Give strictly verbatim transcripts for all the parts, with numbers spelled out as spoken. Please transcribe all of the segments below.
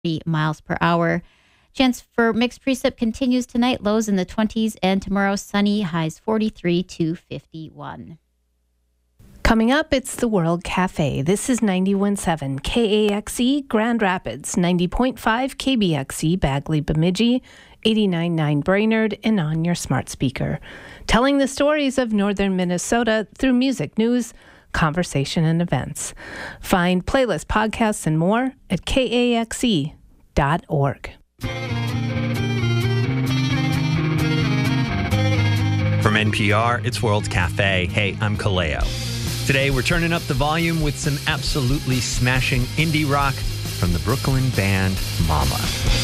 miles per hour. Chance for mixed precip continues tonight, lows in the twenties, and tomorrow sunny, highs forty-three to fifty-one. Coming up, it's the World Cafe. This is ninety-one point seven K A X E Grand Rapids, ninety point five K B X E Bagley Bemidji, eighty-nine point nine Brainerd, and on your smart speaker. Telling the stories of northern Minnesota through music, news, conversation, and events. Find playlists, podcasts, and more at K A X E dot org. From N P R, it's World Cafe. Hey, I'm Kaleo. Today, we're turning up the volume with some absolutely smashing indie rock from the Brooklyn band Mama.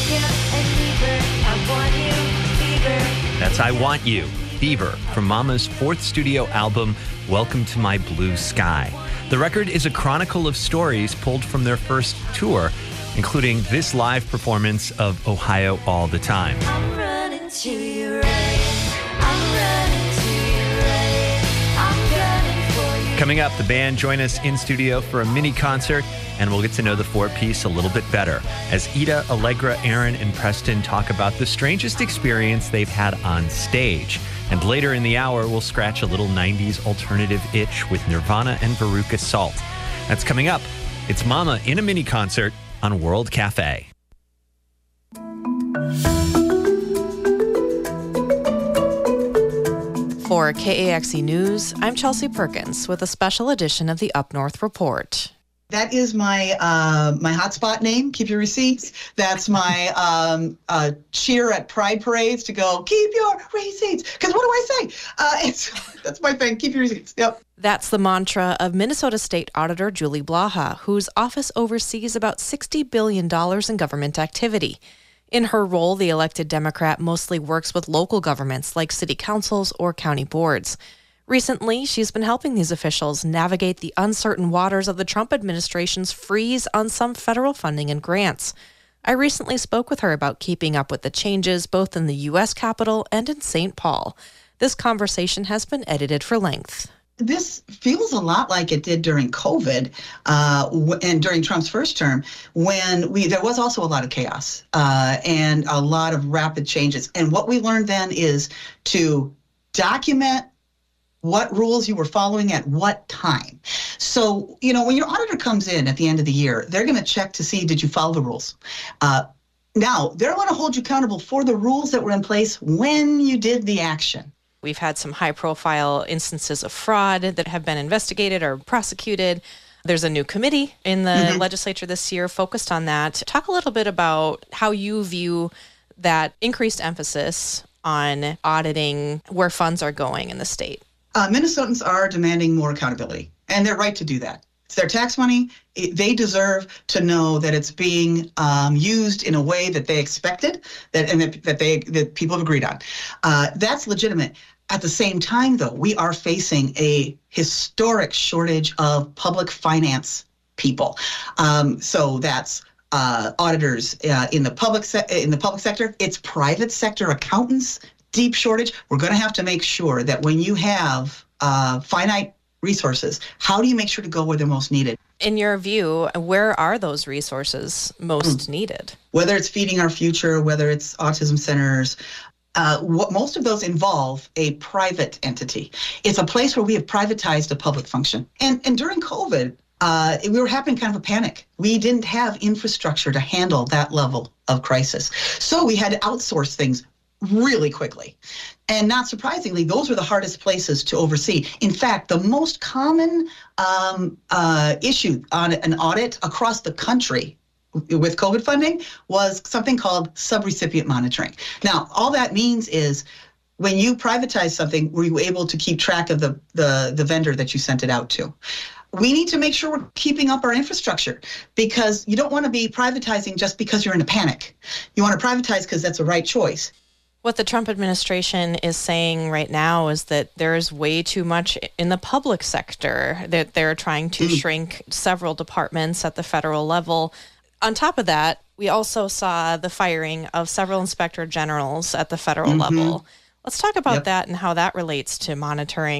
That's I Want You, Fever, from Mama's fourth studio album, Welcome to My Blue Sky. The record is a chronicle of stories pulled from their first tour, including this live performance of Ohio All the Time. I'm running to you, right. I'm running to you, right. I'm gunning for you. Coming up, the band join us in studio for a mini concert, and we'll get to know the four-piece a little bit better as Ida, Allegra, Aaron, and Preston talk about the strangest experience they've had on stage. And later in the hour, we'll scratch a little nineties alternative itch with Nirvana and Veruca Salt. That's coming up. It's Mama in a mini concert on World Cafe. For K A X E News, I'm Chelsea Perkins with a special edition of the Up North Report. That is my uh, my hotspot name. Keep your receipts. That's my um, uh, cheer at Pride parades to go. Keep your receipts. Because what do I say? Uh, it's that's my thing. Keep your receipts. Yep. That's the mantra of Minnesota State Auditor Julie Blaha, whose office oversees about sixty billion dollars in government activity. In her role, the elected Democrat mostly works with local governments like city councils or county boards. Recently, she's been helping these officials navigate the uncertain waters of the Trump administration's freeze on some federal funding and grants. I recently spoke with her about keeping up with the changes both in the U S Capitol and in Saint Paul. This conversation has been edited for length. This feels a lot like it did during COVID uh, w- and during Trump's first term, when we there was also a lot of chaos uh, and a lot of rapid changes. And what we learned then is to document what rules you were following at what time. So, you know, when your auditor comes in at the end of the year, they're going to check to see, did you follow the rules? Uh, now, they're going to hold you accountable for the rules that were in place when you did the action. We've had some high-profile instances of fraud that have been investigated or prosecuted. There's a new committee in the mm-hmm. legislature this year focused on that. Talk a little bit about how you view that increased emphasis on auditing where funds are going in the state. Uh, Minnesotans are demanding more accountability, and they're right to do that. It's their tax money. It, they deserve to know that it's being um, used in a way that they expected, that and that, that they that people have agreed on. Uh, that's legitimate. At the same time, though, we are facing a historic shortage of public finance people. Um, so that's uh, auditors uh, in the public se- in the public sector. It's private sector accountants. Deep shortage. We're going to have to make sure that when you have uh, finite resources, how do you make sure to go where they're most needed? In your view, where are those resources most mm. needed? Whether it's Feeding Our Future, whether it's autism centers, uh, what, most of those involve a private entity. It's a place where we have privatized a public function. And, and during COVID, uh, we were having kind of a panic. We didn't have infrastructure to handle that level of crisis. So we had to outsource things really quickly. And not surprisingly, those were the hardest places to oversee. In fact, the most common um, uh, issue on an audit across the country with COVID funding was something called subrecipient monitoring. Now, all that means is when you privatize something, were you able to keep track of the, the, the vendor that you sent it out to? We need to make sure we're keeping up our infrastructure, because you don't want to be privatizing just because you're in a panic. You want to privatize because that's the right choice. What the Trump administration is saying right now is that there is way too much in the public sector, that they're trying to mm. shrink several departments at the federal level. On top of that, we also saw the firing of several inspector generals at the federal mm-hmm. level. Let's talk about yep. that and how that relates to monitoring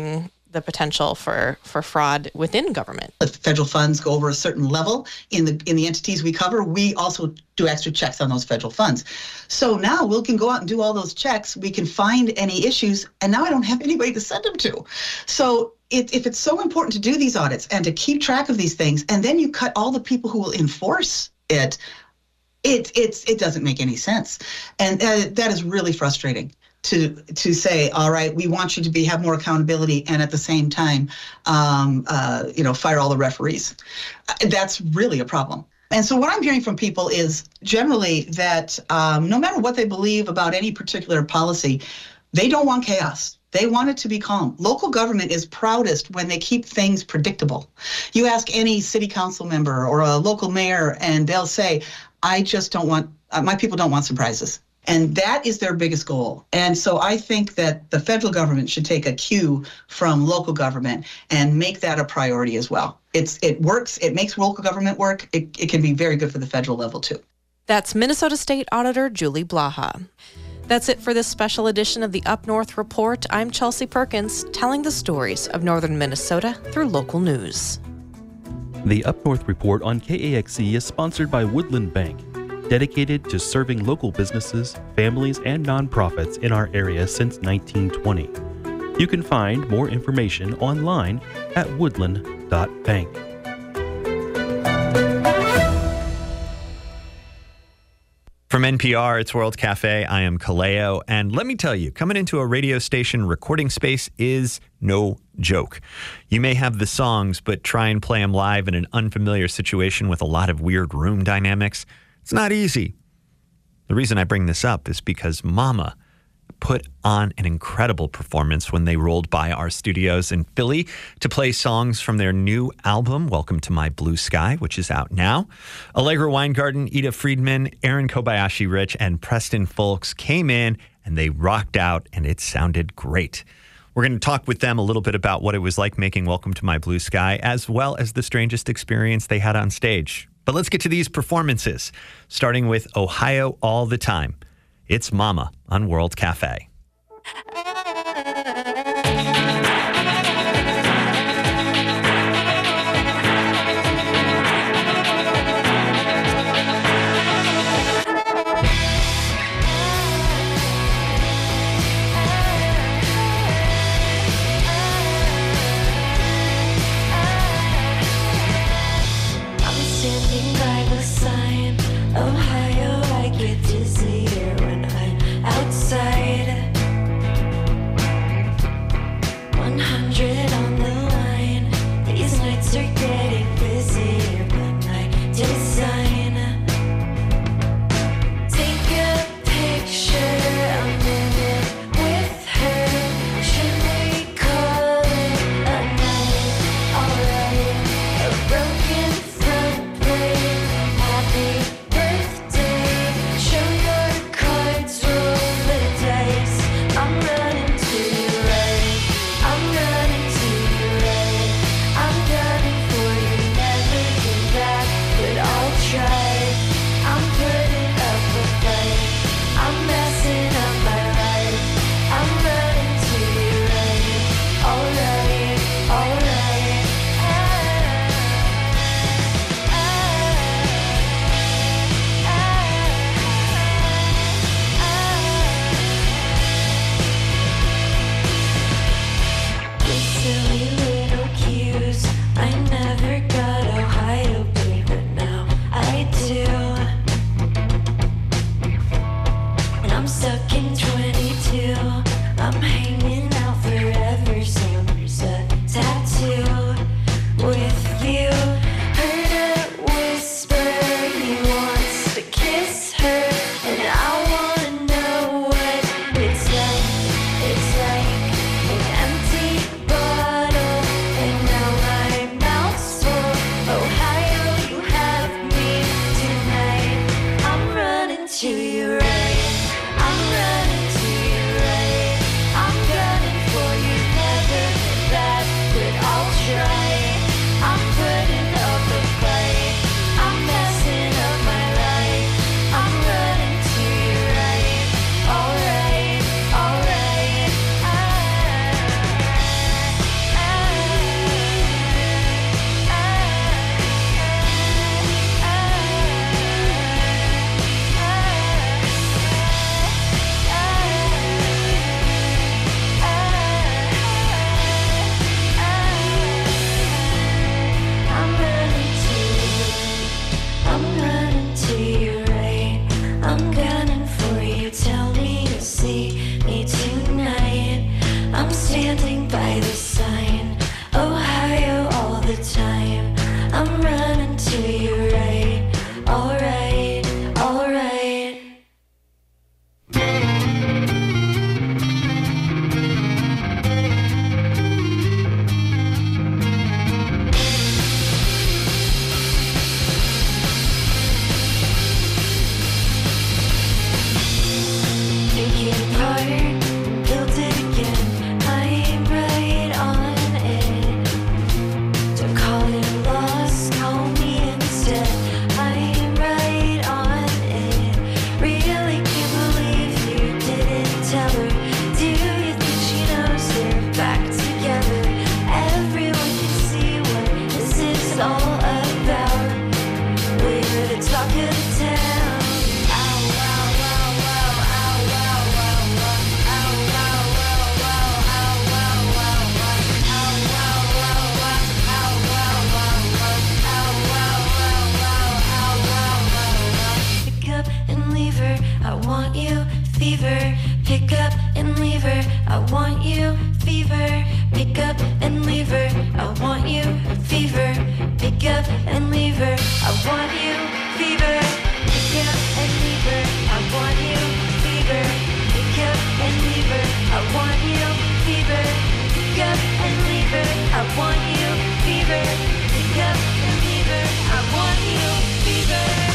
the potential for, for fraud within government. If federal funds go over a certain level in the in the entities we cover, we also do extra checks on those federal funds. So now we can go out and do all those checks. We can find any issues, and now I don't have anybody to send them to. So it, if it's so important to do these audits and to keep track of these things, and then you cut all the people who will enforce it, it it's it doesn't make any sense, and uh, that is really frustrating. To to say, all right, we want you to be have more accountability, and at the same time, um, uh, you know, fire all the referees. That's really a problem. And so what I'm hearing from people is generally that um, no matter what they believe about any particular policy, they don't want chaos. They want it to be calm. Local government is proudest when they keep things predictable. You ask any city council member or a local mayor, and they'll say, I just don't want, uh, my people don't want surprises. And that is their biggest goal. And so I think that the federal government should take a cue from local government and make that a priority as well. It's It works. It makes local government work. It, it can be very good for the federal level, too. That's Minnesota State Auditor Julie Blaha. That's it for this special edition of the Up North Report. I'm Chelsea Perkins, telling the stories of northern Minnesota through local news. The Up North Report on K A X E is sponsored by Woodland Bank, dedicated to serving local businesses, families, and nonprofits in our area since nineteen twenty. You can find more information online at woodland dot bank. From N P R, it's World Cafe. I am Kaleo. And let me tell you, coming into a radio station recording space is no joke. You may have the songs, but try and play them live in an unfamiliar situation with a lot of weird room dynamics. It's not easy. The reason I bring this up is because Mama put on an incredible performance when they rolled by our studios in Philly to play songs from their new album, Welcome to My Blue Sky, which is out now. Allegra Weingarten, Ida Friedman, Aaron Kobayashi Rich, and Preston Folks came in and they rocked out, and it sounded great. We're going to talk with them a little bit about what it was like making Welcome to My Blue Sky, as well as the strangest experience they had on stage. But let's get to these performances, starting with Ohio All the Time. It's Mama on World Cafe. I'm standing by the sign, Ohio, I get dizzier when I'm outside. one hundred on the line, these nights are getting busier, but my design. Take a picture, a minute with her. Should we call it a night? Alright, a broken front plate. Happy birthday. Show your cards, roll the dice. I'm running to your right. I'm running to your right. I'm gunning for you, never get back, but I'll try. I'm putting up a fight. I'm messing up my life. I'm running to your right. Alright, alright. With silly little cues, I never got Ohio, babe, but now I do. And I'm stuck in twenty-two. I'm hanging out forever. Summer's a tattoo with you. Heard a whisper, he wants to kiss her, and I wanna know what it's like. It's like an empty bottle, and now my mouth's full. Ohio, you have me tonight. I'm running to your right. I'm running to your right. I'm gunning for you, never get back, but I'll try. I'm putting up a fight. I'm messing up my life. I'm running to your right. Alright, alright. Ah, ah, ah. fever. Pick up and leave her. I want you, fever. Pick up and leave her. I want you, fever. Pick up and leave her. I want you, fever. Pick up and leave her. I want you, fever. Pick up and leave her. I want you, fever. Pick up and leave her. I want you, fever. Pick up and leave her. I want you, fever.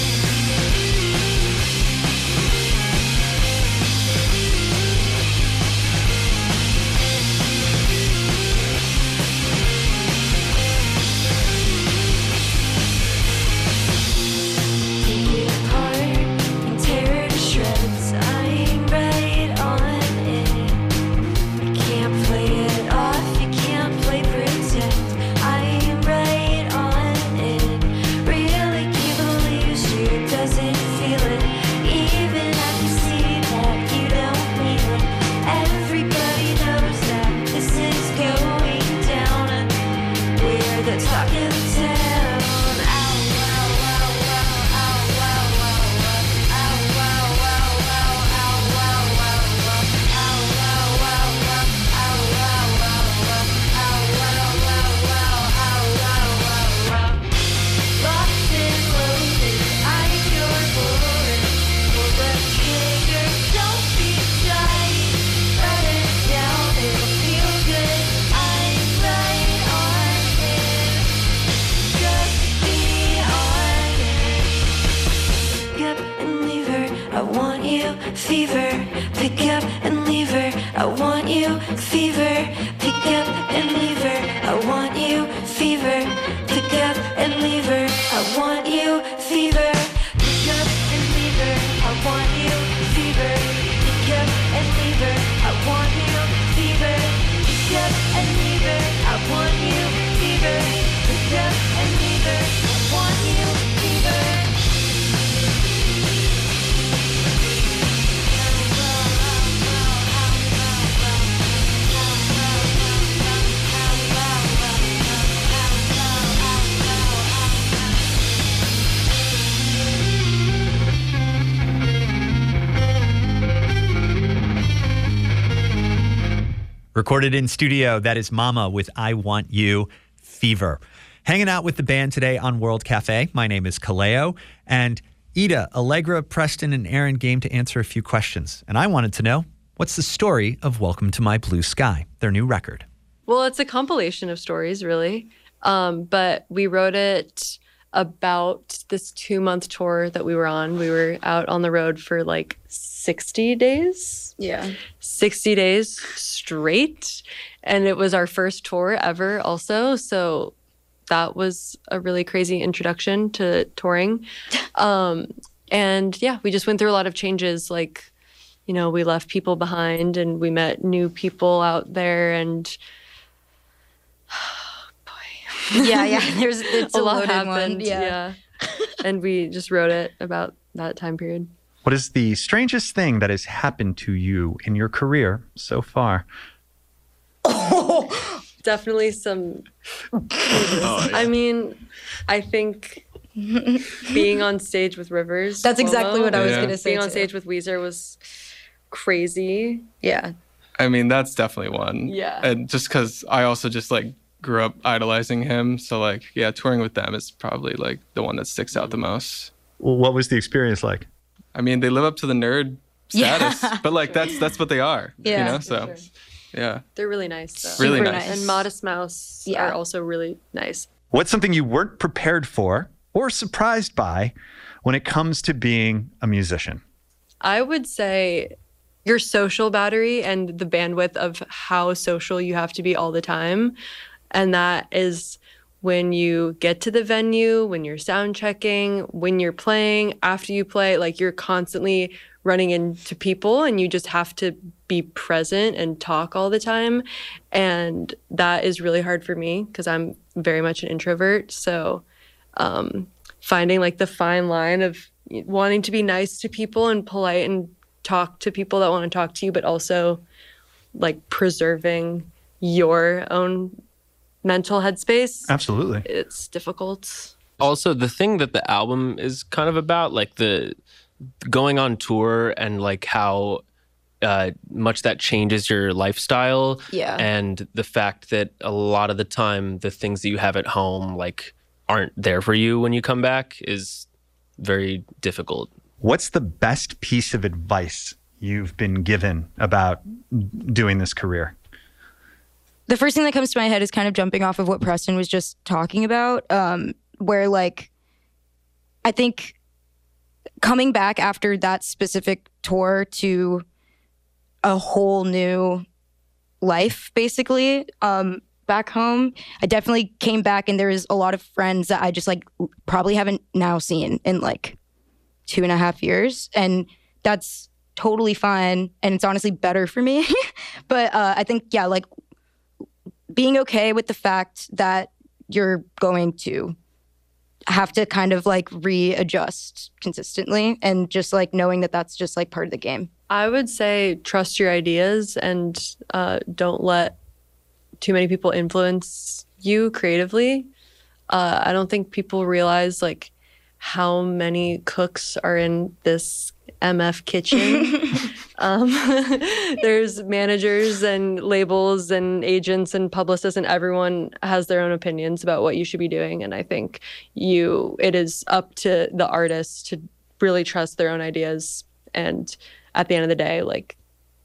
Fever, pick up and leave her. I want you, fever. Pick up and leave her. I want you, fever. Pick up and leave her. I want you, fever. Pick up and leave her. I want you, fever. Pick up and leave her. I want you, fever. Pick up and leave her. I want you, fever. Pick up and leave her. I want you, fever. Recorded in studio, that is Mama with I Want You, Fever. Hanging out with the band today on World Cafe. My name is Kaleo, and Ida, Allegra, Preston, and Aaron game to answer a few questions. And I wanted to know, what's the story of Welcome to My Blue Sky, their new record? Well, it's a compilation of stories, really. Um, but we wrote it about this two-month tour that we were on. We were out on the road for like sixty days. Yeah. sixty days straight. And it was our first tour ever also. So that was a really crazy introduction to touring. Um, and yeah, we just went through a lot of changes. Like, you know, we left people behind and we met new people out there, and oh, boy. Yeah, yeah. There's it's a, a lot loaded happened. one. Yeah. yeah. And we just wrote it about that time period. What is the strangest thing that has happened to you in your career so far? Oh. Definitely some. Oh, yeah. I mean, I think being on stage with Rivers. That's exactly Cuomo, what I was yeah. going to say. Being on too. stage with Weezer was crazy. Yeah. I mean, that's definitely one. Yeah. And just because I also just like grew up idolizing him. So like, yeah, touring with them is probably like the one that sticks out the most. Well, what was the experience like? I mean, they live up to the nerd status, Yeah. but like that's that's what they are. Yeah, You know, for so sure. yeah. They're really nice, though. Really Super nice. And Modest Mouse Yeah. are also really nice. What's something you weren't prepared for or surprised by when it comes to being a musician? I would say your social battery and the bandwidth of how social you have to be all the time. And that is when you get to the venue, when you're sound checking, when you're playing, after you play, like you're constantly running into people and you just have to be present and talk all the time. And that is really hard for me because I'm very much an introvert. So um, finding like the fine line of wanting to be nice to people and polite and talk to people that want to talk to you, but also like preserving your own mental headspace. Absolutely. It's difficult. Also, the thing that the album is kind of about, like the going on tour and like how uh, much that changes your lifestyle. Yeah. And the fact that a lot of the time the things that you have at home like aren't there for you when you come back is very difficult. What's the best piece of advice you've been given about doing this career? The first thing that comes to my head is kind of jumping off of what Preston was just talking about, um, where like, I think coming back after that specific tour to a whole new life, basically, um, back home, I definitely came back and there was a lot of friends that I just like probably haven't now seen in like two and a half years. And that's totally fine. And it's honestly better for me. But uh, I think, yeah, like being okay with the fact that you're going to have to kind of like readjust consistently and just like knowing that that's just like part of the game. I would say trust your ideas and uh, don't let too many people influence you creatively. Uh, I don't think people realize like how many cooks are in this M F kitchen. um, there's managers and labels and agents and publicists, and everyone has their own opinions about what you should be doing. And I think you, it is up to the artists to really trust their own ideas. And at the end of the day, like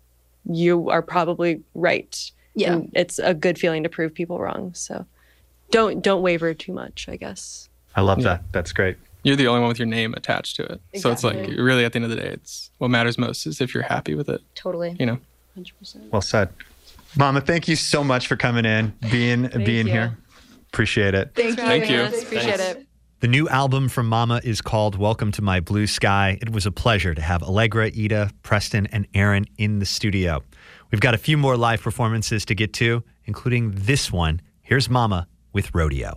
you are probably right. Yeah. And it's a good feeling to prove people wrong. So don't don't waver too much, I guess. I love Yeah. that. That's great. You're the only one with your name attached to it. So it's like, Exactly. really, at the end of the day, it's what matters most is if you're happy with it, Totally. you know? one hundred percent. Well said. Mama, thank you so much for coming in, being being you. here. Appreciate it. Thank you. Thank you. Appreciate Thanks. it. The new album from Mama is called Welcome to My Blue Sky. It was a pleasure to have Allegra, Ida, Preston, and Aaron in the studio. We've got a few more live performances to get to, including this one. Here's Mama with Rodeo.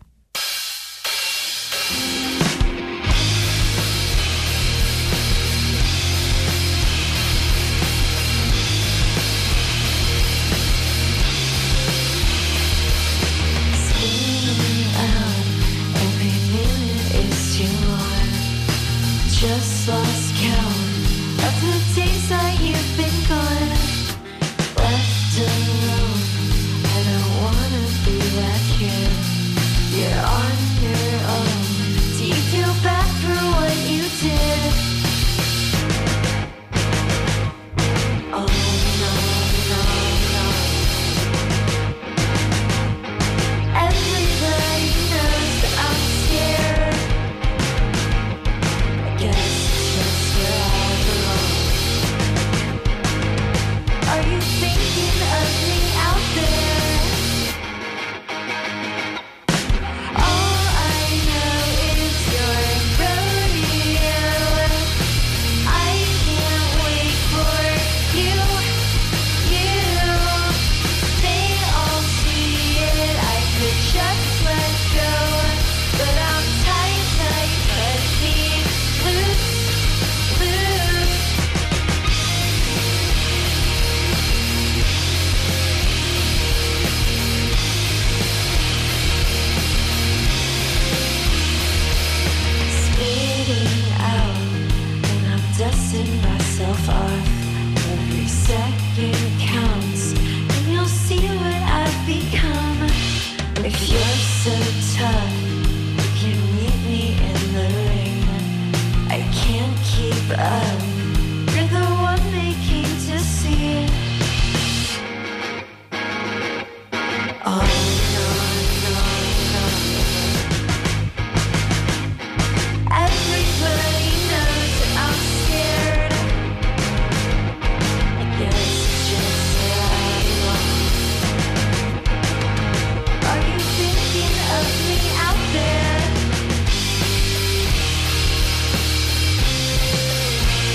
Spinning out, every minute is too long. Just lost count of the days that you've been gone. Left alone, I don't wanna be back here. You're on your own. Do you feel bad for what you did? Oh no, no, no. Everybody knows that I'm scared. I guess it's just where I belong. Are you thinking of me out there? All I know is your rodeo. I can't wait for you, you. They all see it, I could just let go. But I'm tight, tight, let me loose, loose. Spitting out, and I'm dusting myself off. Every second counts, and you'll see what I've become. If you're so tough, you can meet me in the ring. I can't keep up. You're the one they came to see. Oh no, no, no. Everybody knows that I'm scared. I guess it's just where I belong. Are you thinking of me out there?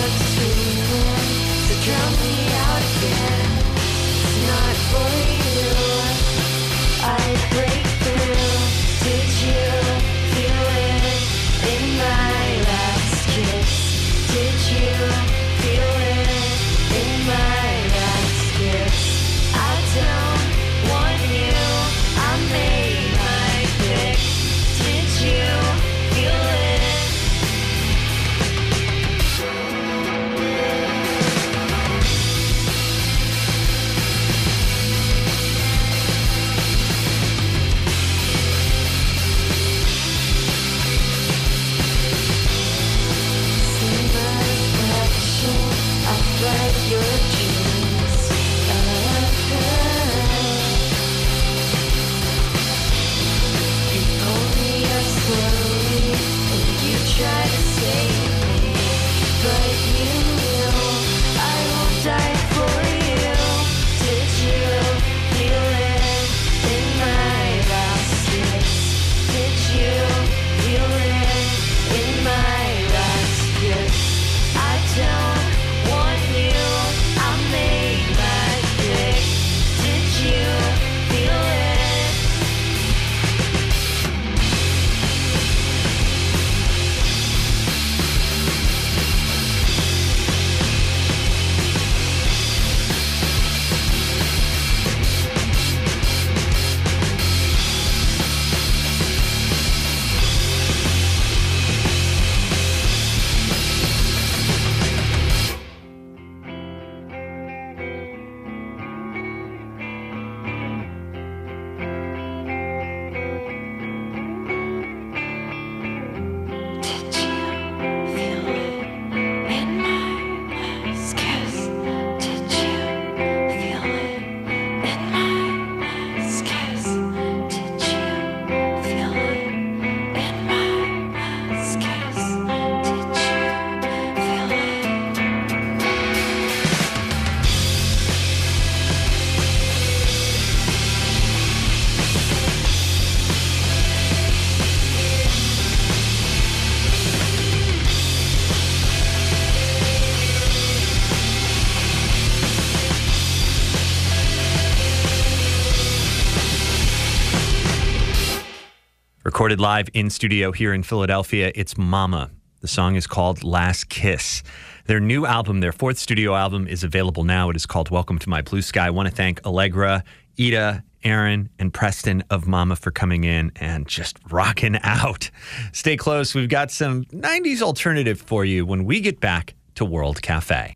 of swimming to drown me out again. It's not for you. I break through. Did you feel it in my last kiss? Did you feel it in my last kiss? I don't want you. I made my pick. Did you feel it? See my reflection. I fight your dreams. You pull me up slowly, and you try to save me, but you know I will die for you. Did you feel it in my last kiss? Did you feel it in my last kiss? I don't want you. I made my pick. Did you feel it? Did you feel it in my last kiss? Did you feel it in my last kiss? Did you feel it in my last kiss? Did you feel it? Recorded live in studio here in Philadelphia, it's Mama. The song is called Last Kiss. Their new album, their fourth studio album, is available now. It is called Welcome to My Blue Sky. I want to thank Allegra, Ida, Aaron, and Preston of Mama for coming in and just rocking out. Stay close. We've got some nineties alternative for you when we get back to World Cafe.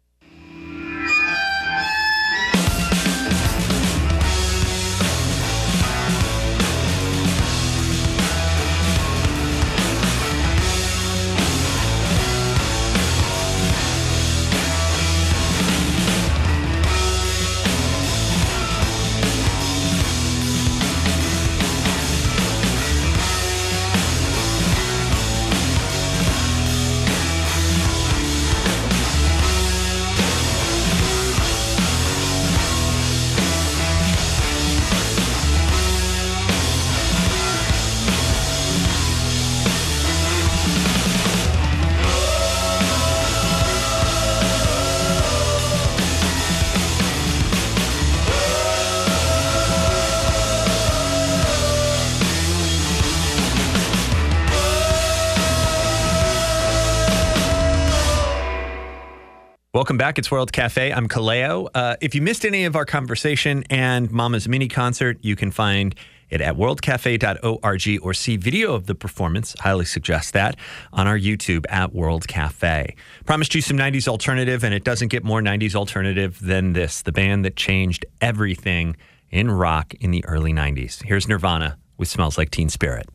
Welcome back. It's World Cafe. I'm Kaleo. Uh, if you missed any of our conversation and Mama's mini concert, you can find it at world cafe dot org or see video of the performance. Highly suggest that on our YouTube at World Cafe. Promised you some nineties alternative, and it doesn't get more nineties alternative than this, the band that changed everything in rock in the early nineties. Here's Nirvana with Smells Like Teen Spirit.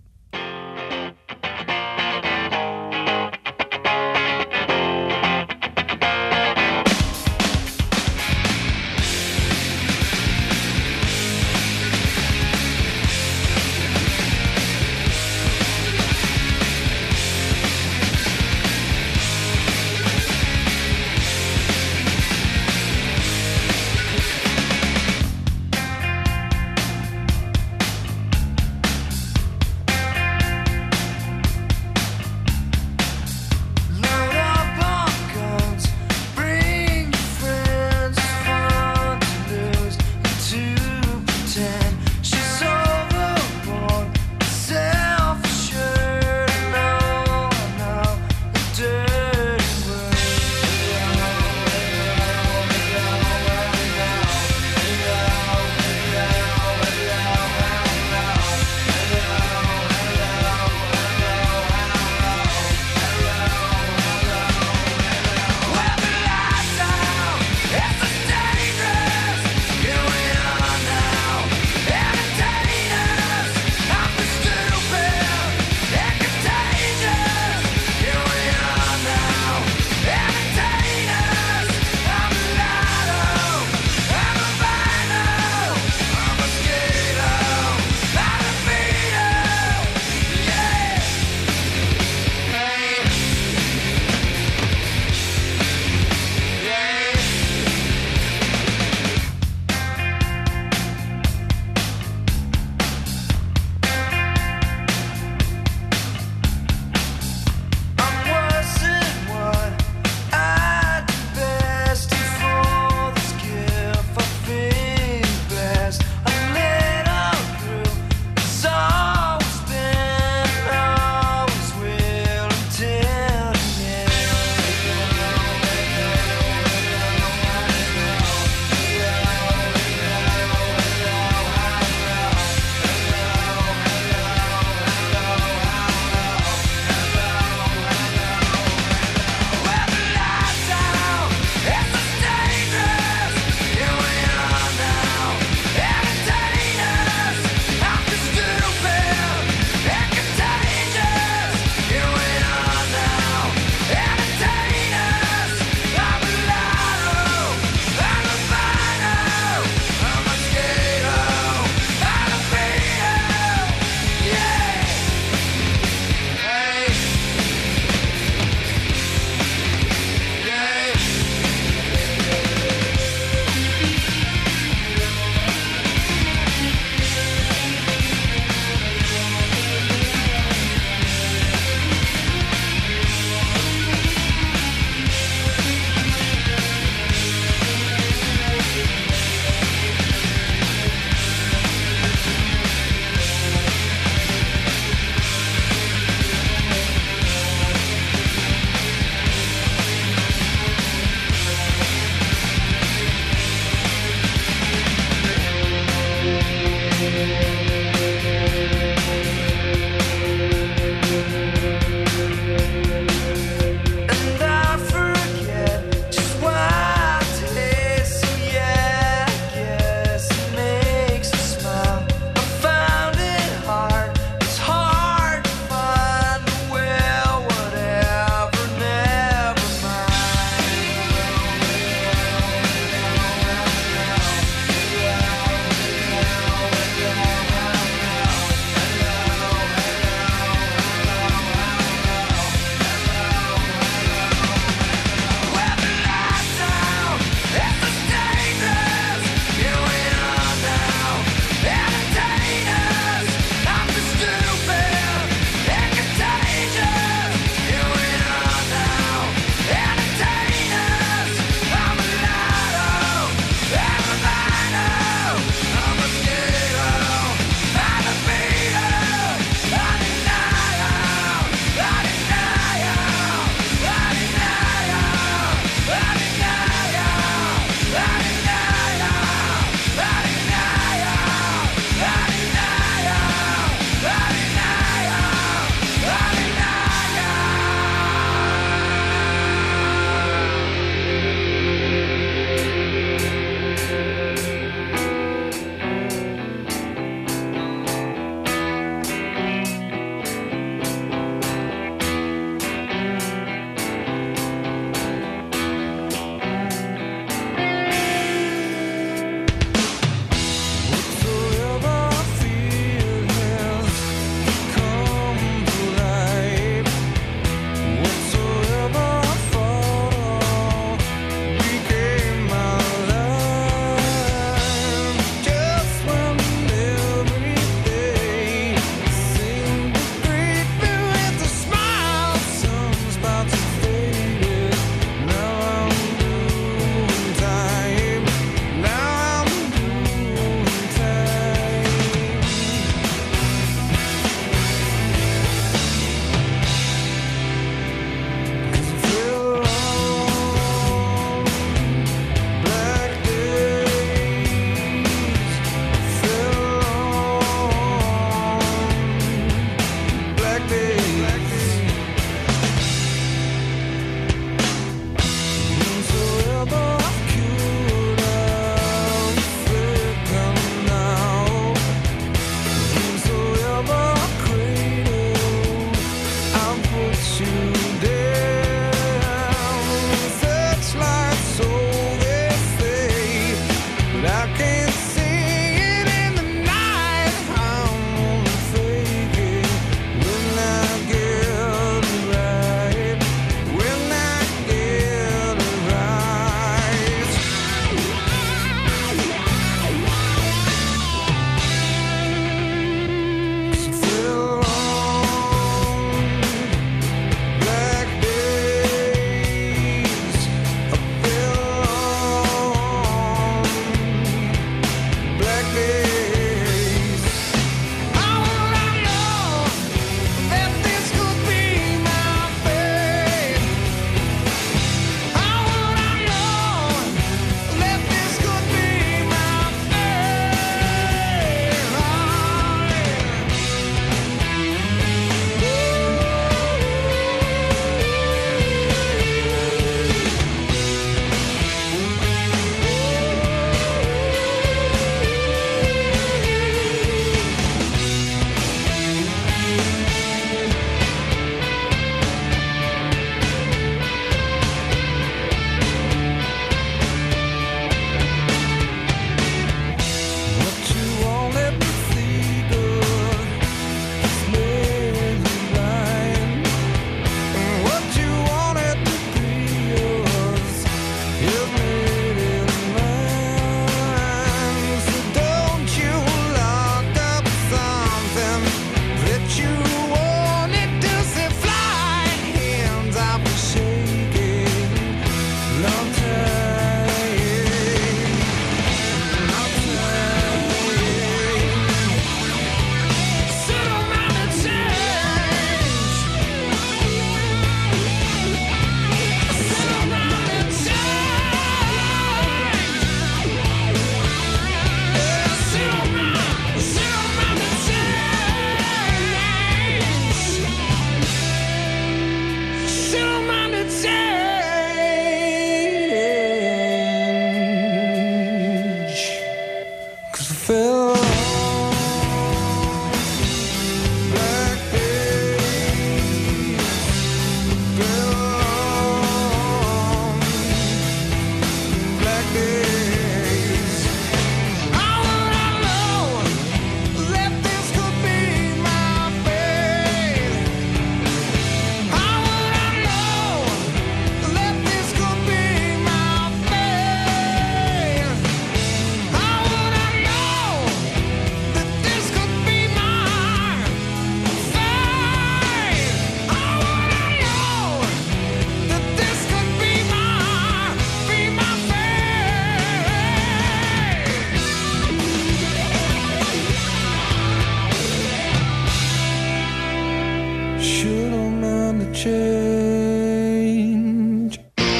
change.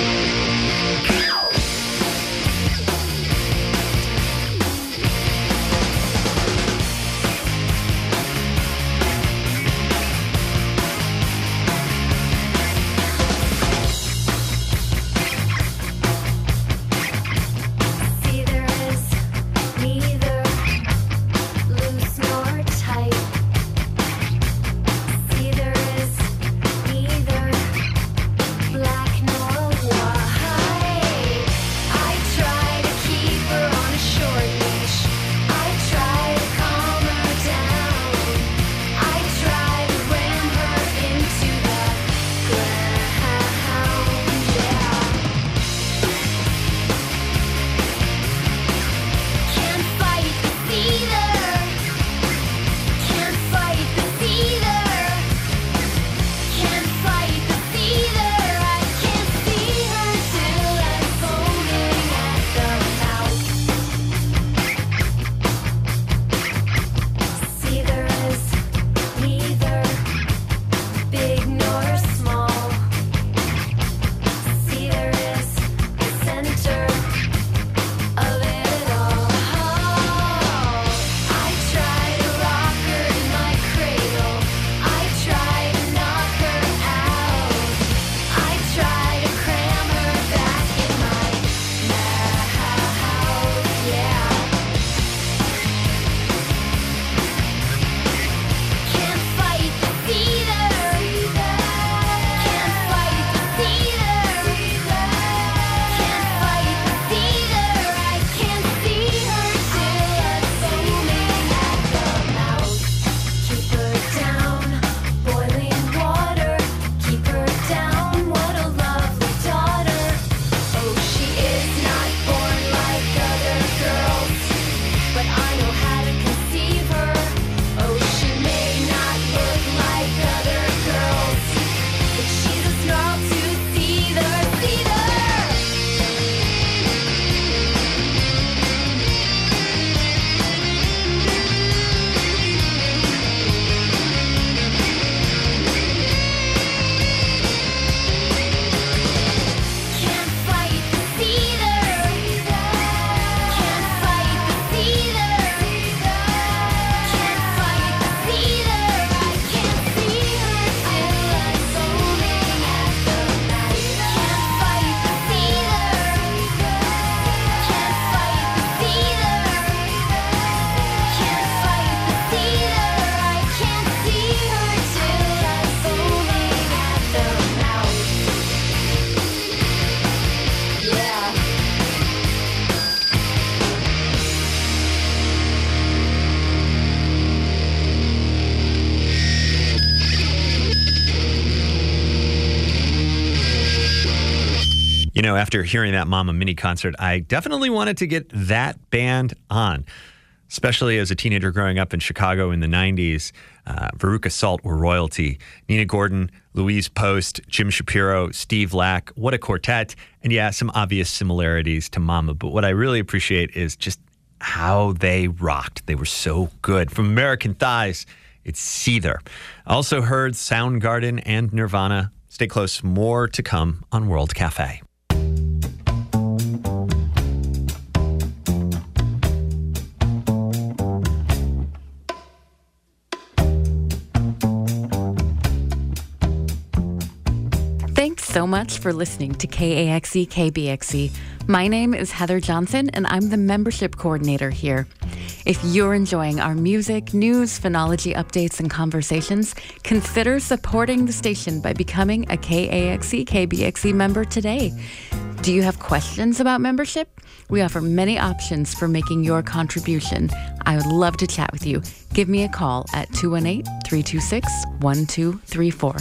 See, there is neither loose nor tight. See, there is neither black nor white. I try to keep her on a short leash. I try to calm her down. I try to ram her into the ground. Yeah. Can't fight this either. Can't fight this either. Can't fight this either. I can't see her till I'm foaming at the mouth. See, there is neither big nor small. See, there is a center of it all. I try to rock her in my cradle. I try to knock her out. I try to cram her back in my mouth. Yeah. Can't fight this either. Can't fight this either. Can't fight this either. I can't see her till I'm foaming at the mouth. Keep her down, boiling water. Keep her down, what a lovely daughter. Oh, she is not born like other girls, but I know how to conceive her. Oh, she may not look like other girls, but she's a snarl to seether, seether. Can't fight this either. Can't fight this either. Can't fight this either. I can't see her till I'm foaming at the mouth. Can't fight this either. Can't fight this either. Can't fight this either. I can't see her till I'm foaming at the mouth. Yeah. You know, after hearing that Mama mini concert, I definitely wanted to get that band on, especially as a teenager growing up in Chicago in the nineties. Uh, Veruca Salt were royalty. Nina Gordon, Louise Post, Jim Shapiro, Steve Lack. What a quartet. And yeah, some obvious similarities to Mama. But what I really appreciate is just how they rocked. They were so good. From American Thighs, it's Seether. Also heard Soundgarden and Nirvana. Stay close. More to come on World Cafe. Thanks so much for listening to K A X E K B X E. My name is Heather Johnson, and I'm the membership coordinator here. If you're enjoying our music, news, phonology updates, and conversations, consider supporting the station by becoming a K A X E K B X E member today. Do you have questions about membership? We offer many options for making your contribution. I would love to chat with you. Give me a call at two one eight, three two six, one two three four.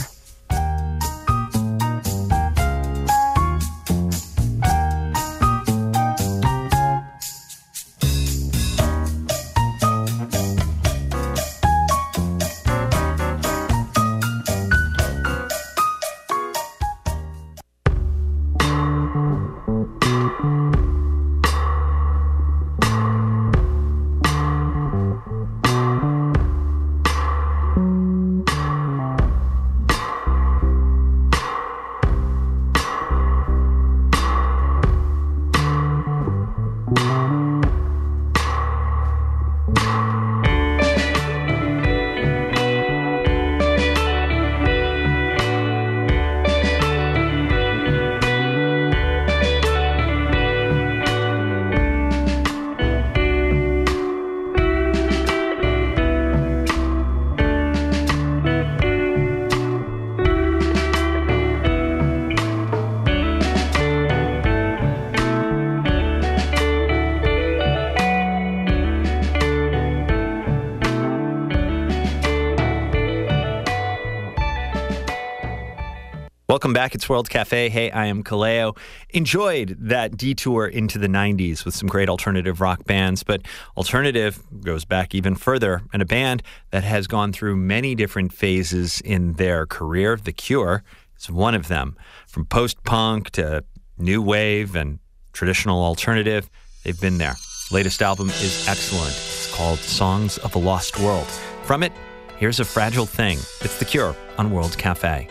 Welcome back. It's World Cafe. Hey, I am Kaleo. Enjoyed that detour into the nineties with some great alternative rock bands, but alternative goes back even further, and a band that has gone through many different phases in their career. The Cure is one of them. From post-punk to new wave and traditional alternative, they've been there. Latest album is excellent. It's called Songs of a Lost World. From it, here's A Fragile Thing. It's The Cure on World Cafe.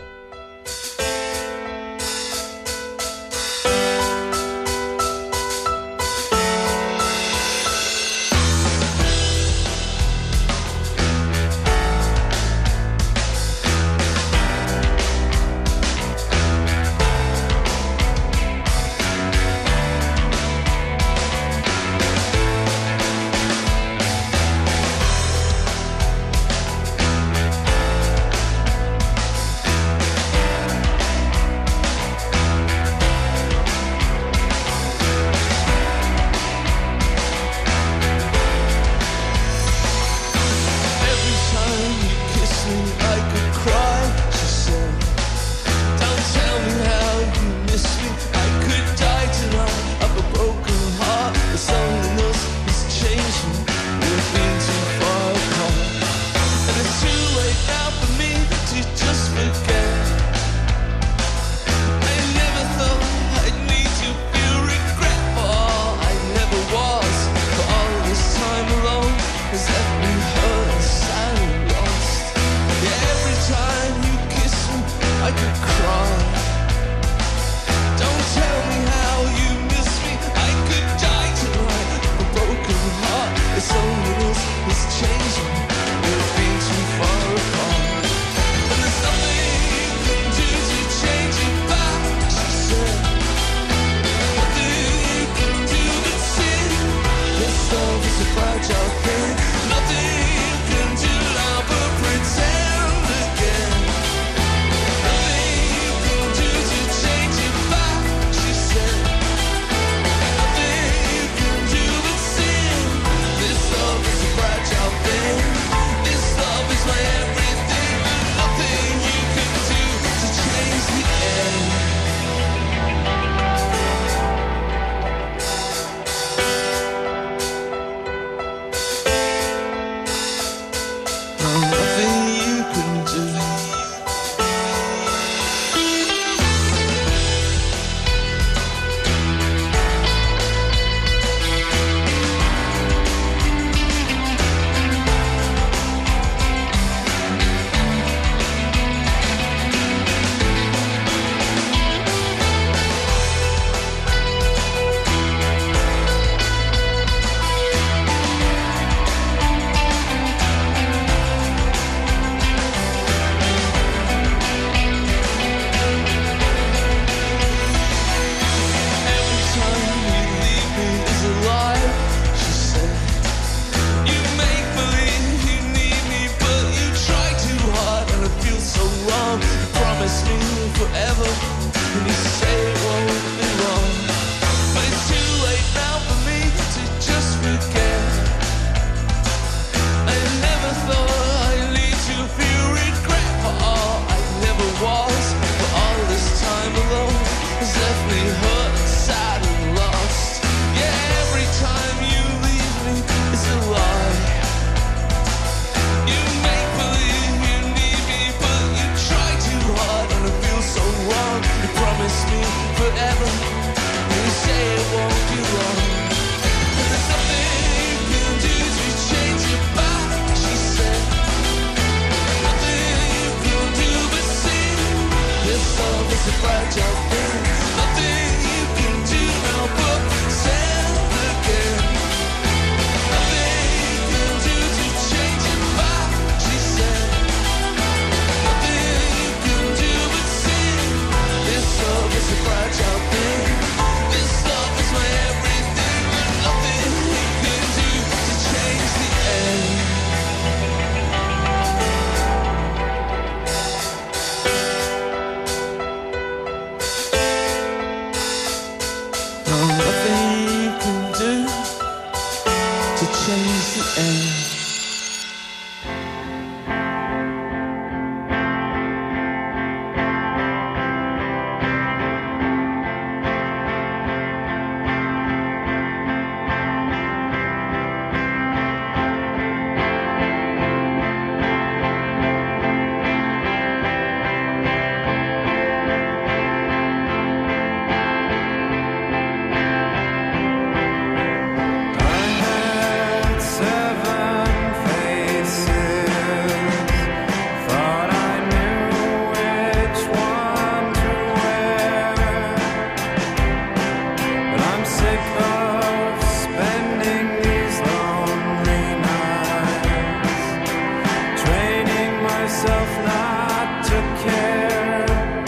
not to care.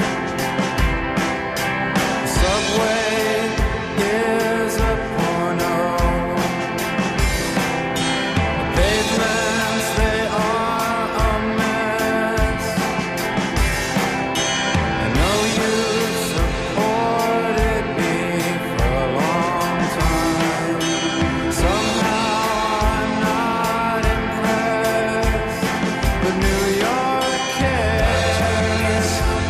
The subway is a porno. The pavements, they are a mess. I know you've supported me for a long time. Somehow I'm not impressed, but New York cares.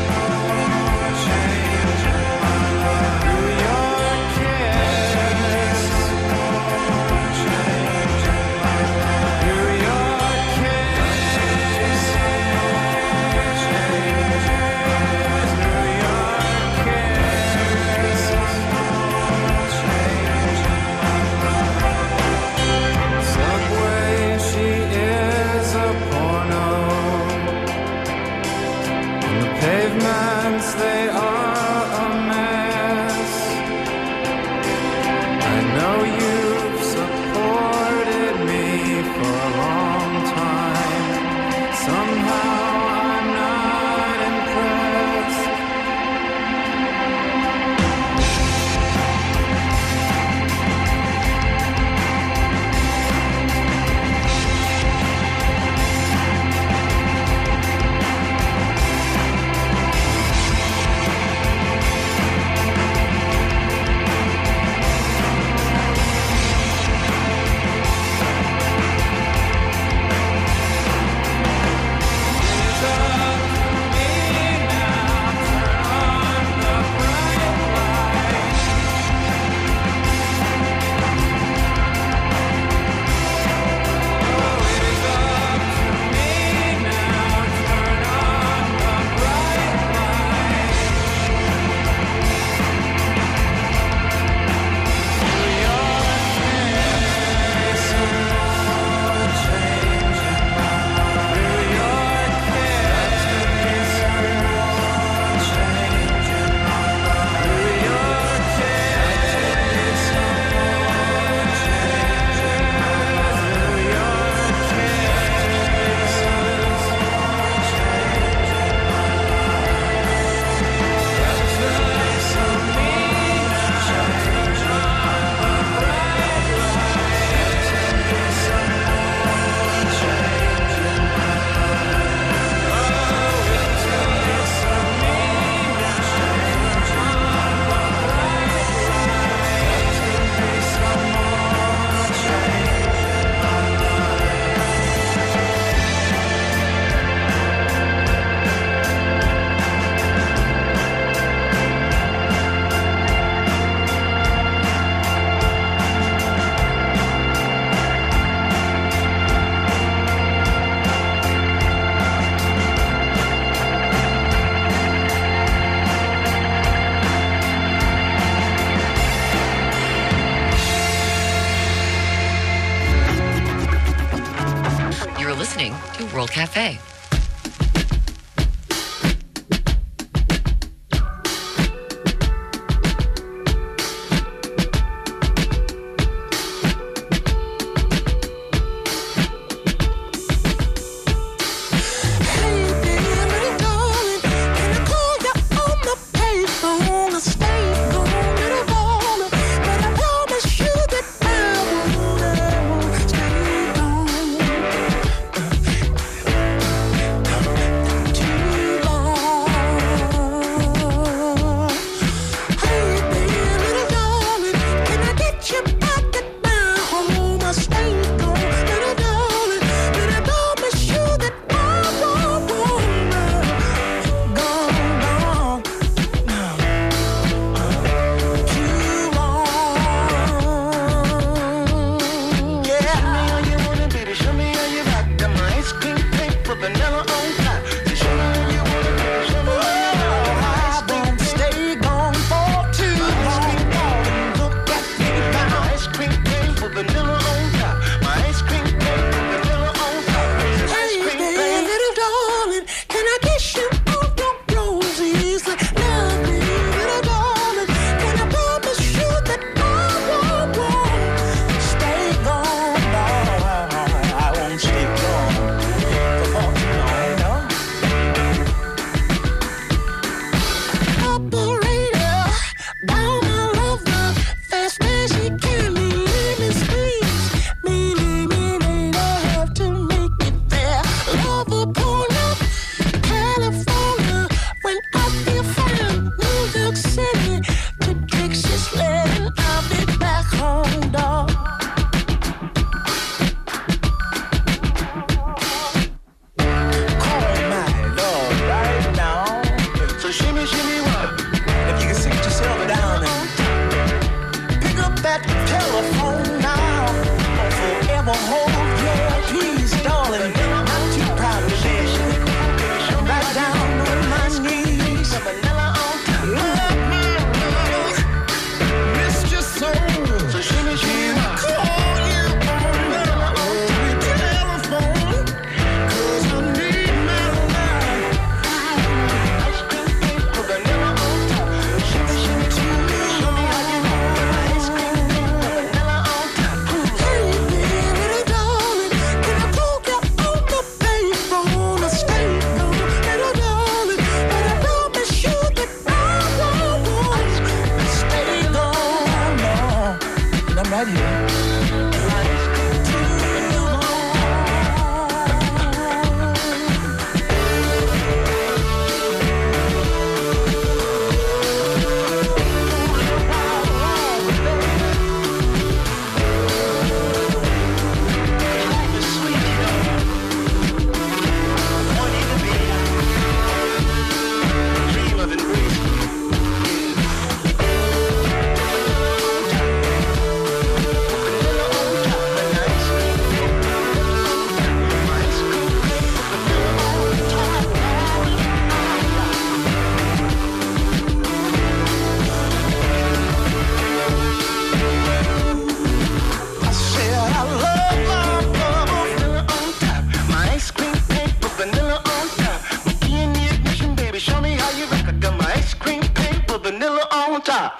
New York cares. New York cares. Subway, she is a porno. And the pavements, they are a mess. I know you've supported me for a long time. Somehow I'm not impressed. You're listening to World Cafe. Stay Well, key in the ignition, baby, show me how you rock. I got my ice cream cake with vanilla on top.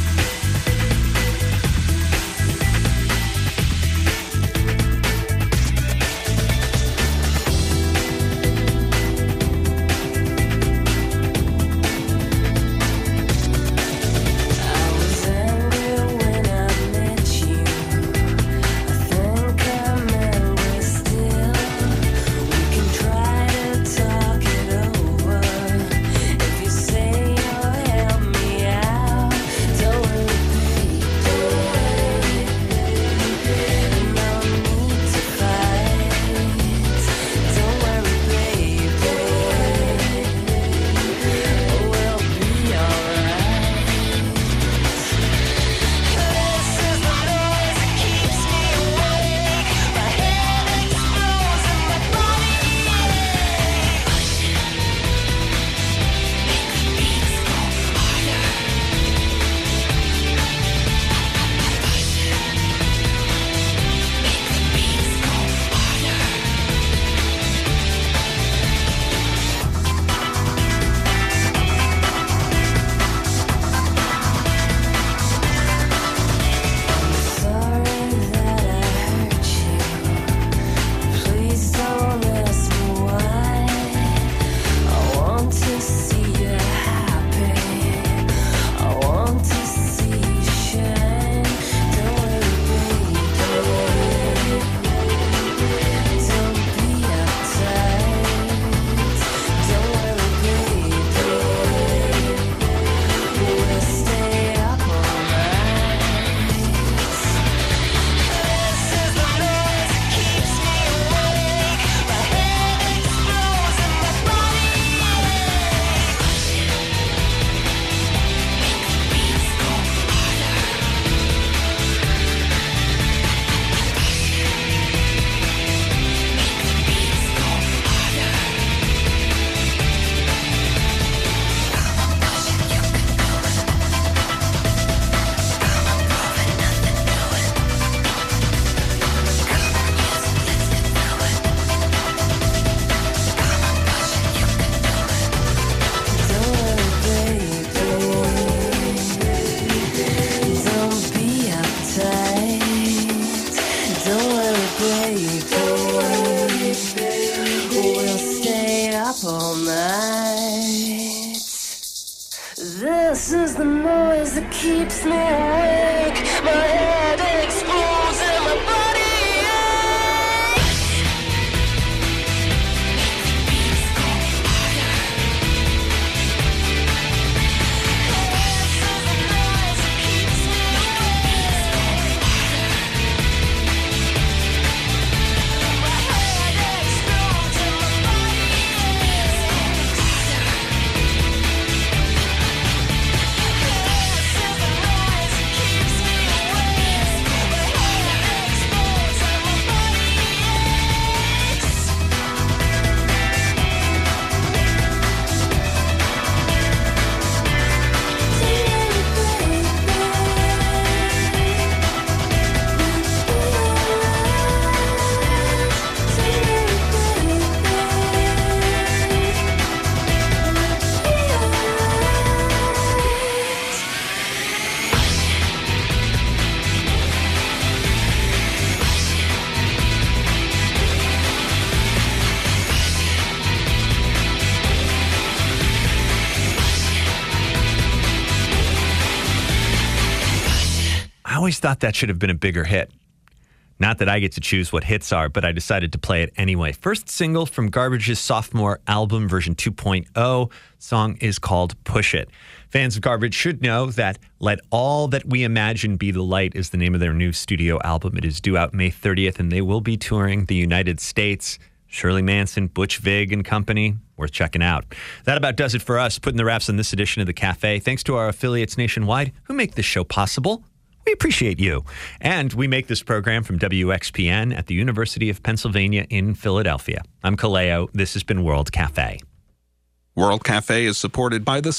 This is the noise that keeps me awake. My head explodes and my body I always thought that should have been a bigger hit. Not that I get to choose what hits are, but I decided to play it anyway. First single from Garbage's sophomore album, version two point oh. Song is called Push It. Fans of Garbage should know that Let All That We Imagine Be the Light is the name of their new studio album. It is due out May thirtieth, and they will be touring the United States. Shirley Manson, Butch Vig and company. Worth checking out. That about does it for us. Putting the wraps on this edition of The Cafe. Thanks to our affiliates nationwide who make this show possible. We appreciate you. And we make this program from W X P N at the University of Pennsylvania in Philadelphia. I'm Kaleo. This has been World Cafe. World Cafe is supported by the